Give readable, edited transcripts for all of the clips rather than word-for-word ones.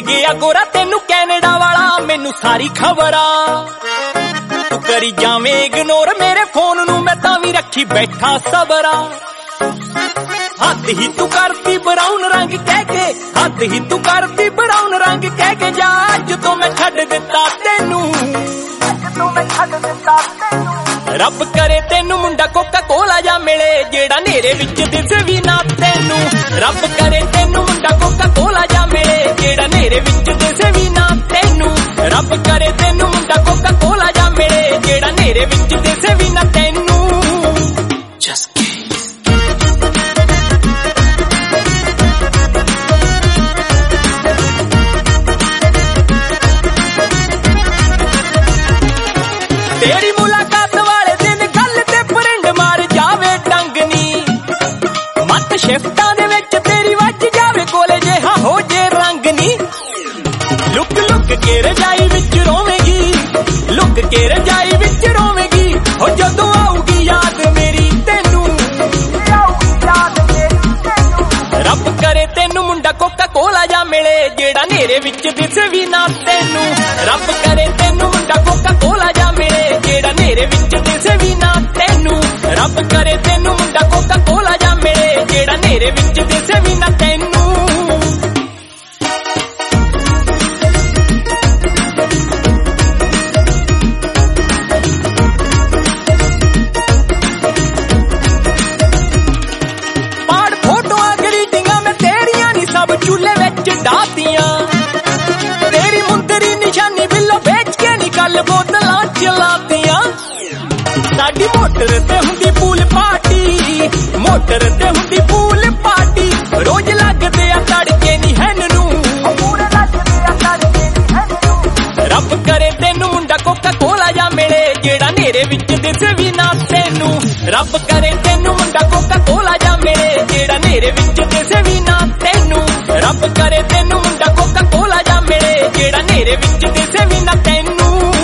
ਗਿਆ ਗੋਰਾ ਤੈਨੂੰ ਕੈਨੇਡਾ ਵਾਲਾ ਮੈਨੂੰ ਸਾਰੀ ਖਬਰ ਆ। ਤੂੰ ਕਰੀ ਜਾਵੇਂ ਇਗਨੋਰ ਮੇਰੇ ਫੋਨ ਨੂੰ ਮੈਂ ਤਾਂ ਵੀ ਰੱਖੀ ਬੈਠਾ ਸਬਰ ਆ। ਹੱਦ ਹੀ ਤੂੰ ਕਰਦੀ ਬਰਾਊਨ ਰੰਗ ਕਹਿ ਕੇ, ਹੱਦ ਹੀ ਤੂੰ ਕਰਦੀ ਬਰਾਊਨ ਰੰਗ ਕਹਿ ਕੇ ਜਾ ਅੱਜ ਤੋਂ ਮੈਂ ਛੱਡ ਦਿੱਤਾ ਤੈਨੂੰ, ਅੱਜ ਤੋਂ ਮੈਂ ਛੱਡ ਦਿੱਤਾ ਤੈਨੂੰ। ਰੱਬ ਕਰੇ ਤੈਨੂੰ ਮੁੰਡਾ ਕੋਕਾ ਕੋਲਾ ਜਾ ਮਿਲੇ ਜਿਹੜਾ ਨੇਰੇ ਵਿੱਚ ਦਿਸੇ ਵੀ ਨਾ ਤੈਨੂੰ। ਰੱਬ ਕਰੇ ਤੈਨੂੰ ਮੁੰਡਾ ਕੋਕਾ ਕੋਲਾ ਜਾ ਮਿਲੇ ਜਿਹੜਾ ਨੇਰੇ ਵਿੱਚ ਦਿਸੇ ਵੀ ਨਾ ਤੈਨੂੰ। ਰੱਬ ਕਰੇ ਤੈਨੂੰ ਮੁੰਡਾ ਕੋਕਾ ਕੋਲਾ ਜਾ ਮਿਲੇ ਜਿਹੜਾ ਨੇਰੇ ਵਿੱਚ ਦਿਸੇ ਵੀ ਨਾ ਤੈਨੂੰ। ਤੇਰੀ ਮੁਲਾਕਾਤ ਵਾਲੇ ਦਿਨ ਗੱਲ ਤੇ ਫਰੈਂਡ ਮਾਰ ਜਾਵੇ ਡੰਗਨੀ, ਮੱਤ ਸ਼ਿਫਟਾਂ ਦੇ ਵਿੱਚ ਤੇਰੀ ਵੱਜ ਜਾਵੇ ਕੋਲੇ ਜਿਹਾ ਹੋ ਜੇ ਰੰਗ ਨੀ। ਲੁੱਕ ਲੁੱਕ ਕੇ ਰਜਾਈ ਵਿੱਚ ਰੋਵੇਂਗੀ, ਲੁੱਕ ਕੇ ਰਜਾਈ ਵਿੱਚ ਰੋਵੇਂਗੀ ਹੋ ਜਦੋਂ ਆਊਗੀ ਯਾਦ ਮੇਰੀ ਤੈਨੂੰ, ਯਾਦ ਮੇਰੀ ਤੈਨੂੰ। ਰੱਬ ਕਰੇ ਤੈਨੂੰ ਮੁੰਡਾ ਕੋਕਾ ਕੋਲਾ ਜਾ ਮਿਲੇ ਜਿਹੜਾ ਨੇਰੇ ਵਿੱਚ ਦਿਸੇ ਵੀ ਨਾ ਤੈਨੂੰ। ਰੱਬ ਕਰੇ ਤੈਨੂੰ ਮੁੰਡਾ ਕੋਕਾ ਕੋਲਾ ਜਾ ਮਿਲੇ ਜਿਹੜਾ ਨੇਰੇ ਵਿੱਚ ਦਿਸੇ ਵੀ ਨਾ ਤੈਨੂੰ। ਰੱਬ ਕਰੇ ਤੈਨੂੰ ਮੁੰਡਾ ਕੋਕਾ ਕੋਲਾ ਜਾ ਮਿਲੇ ਜਿਹੜਾ ਨੇਰੇ ਵਿੱਚ ਦਿਸੇ ਵੀ ਨਾ ਤੈਨੂੰ। ਪਾੜ ਫੋਟੋਆਂ ਗਰੀਟਿੰਗਾਂ ਮੈਂ ਤੇਰੀਆਂ ਨੀ ਸਭ ਚੁੱਲ੍ਹੇ ਵਿੱਚ ਡਾਹਤੀਆਂ। ਤੇਰੀ ਮੁੰਦਰੀ ਨਿਸ਼ਾਨੀ ਬਿੱਲੋ ਵੇਚ ਕੇ ਨੀ ਕੱਲ ਬੋਤਲਾਂ ਚਲਾਤੀਆਂ। ਸਾਡੀ ਮੋਟਰ ਤੇ ਹੁੰਦੀ ਪੂਲ ਪਾਰਟੀ, ਮੋਟਰ ਤੇ ਹੁੰਦੀ ਪੂਲ ਪਾਰਟੀ ਰੋਜ਼ ਲੱਗਦੇ ਆ ਤੜਕੇ ਨੀ ਹੈਨ ਨੂੰ, ਪੂਰੇ ਲੱਗਦੇ ਆ ਤੜਕੇ ਨੀ ਹੈਨ ਨੂੰ। ਰੱਬ ਕਰੇ ਤੈਨੂੰ ਮੁੰਡਾ ਕੋਕਾ ਕੋਲਾ ਜਾ ਮਿਲੇ ਜਿਹੜਾ ਨੇਰੇ ਵਿੱਚ ਦਿਸੇ ਵੀ ਨਾ ਤੈਨੂੰ। ਰੱਬ ਕਰੇ ਤੈਨੂੰ ਮੁੰਡਾ ਕੋਕਾ ਕੋਲਾ ਜਾ ਮਿਲੇ ਜਿਹੜਾ ਨੇਰੇ ਵਿੱਚ ਦਿਸੇ ਵੀ ਨਾ ਤੈਨੂੰ। ਰੱਬ ਕਰੇ ਤੈਨੂੰ ਮੁੰਡਾ ਕੋਕਾ ਕੋਲਾ ਜਾ ਮਿਲੇ ਜਿਹੜਾ ਨੇਰੇ ਵਿੱਚ ਦਿਸੇ ਵੀ ਨਾ ਤੈਨੂੰ।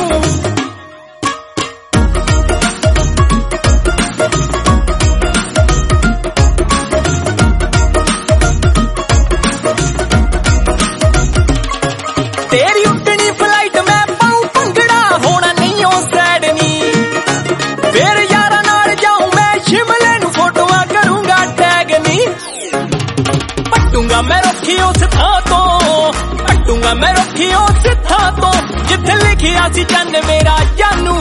ਤੇਰੀ ਉੱਡਣੀ ਫਲਾਈਟ ਮੈਂ ਪਾਉ ਭੰਗੜਾ ਹੋਣਾ ਨਹੀਂ ਉਹ ਸੈਡ ਨੀ। ਫੇਰ ਯਾਰਾਂ ਨਾਲ ਜਾਊਂ ਮੈਂ ਸ਼ਿਮਲੇ ਨੂੰ ਫੋਟੋਆਂ ਕਰੂੰਗਾ ਟੈਗ ਨੀ। ਪੱਟੂੰਗਾ ਮੈਂ ਰੁੱਖੀ ਉਸ ਥਾਂ ਤੋਂ, ਪੱਟੂੰਗਾ ਮੈਂ ਰੁੱਖੀ ਉਸ ਥਾਂ ਤੋਂ ਜਿੱਥੇ ਲਿਖਿਆ ਸੀ ਚੰਨ ਮੇਰਾ ਜਾਨੂ।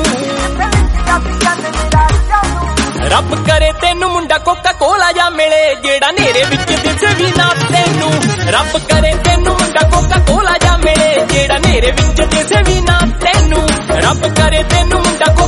ਰੱਬ ਕਰੇ ਤੈਨੂੰ ਮੁੰਡਾ ਕੋਕਾ ਕੋਲਾ ਜਾ ਮਿਲੇ ਜਿਹੜਾ ਨੇਰੇ ਵਿੱਚ ਦਿਸੇ ਵੀ ਨਾ ਤੈਨੂੰ। ਰੱਬ ਕਰੇ ਤੈਨੂੰ ਮੁੰਡਾ ਕੋਕਾ ਕੋਲਾ ਜਾ ਮਿਲੇ ਜਿਹੜਾ ਨੇਰੇ ਵਿੱਚ ਦਿਸੇ ਵੀ ਨਾ ਤੈਨੂੰ। ਰੱਬ ਕਰੇ ਤੈਨੂੰ ਮੁੰਡਾ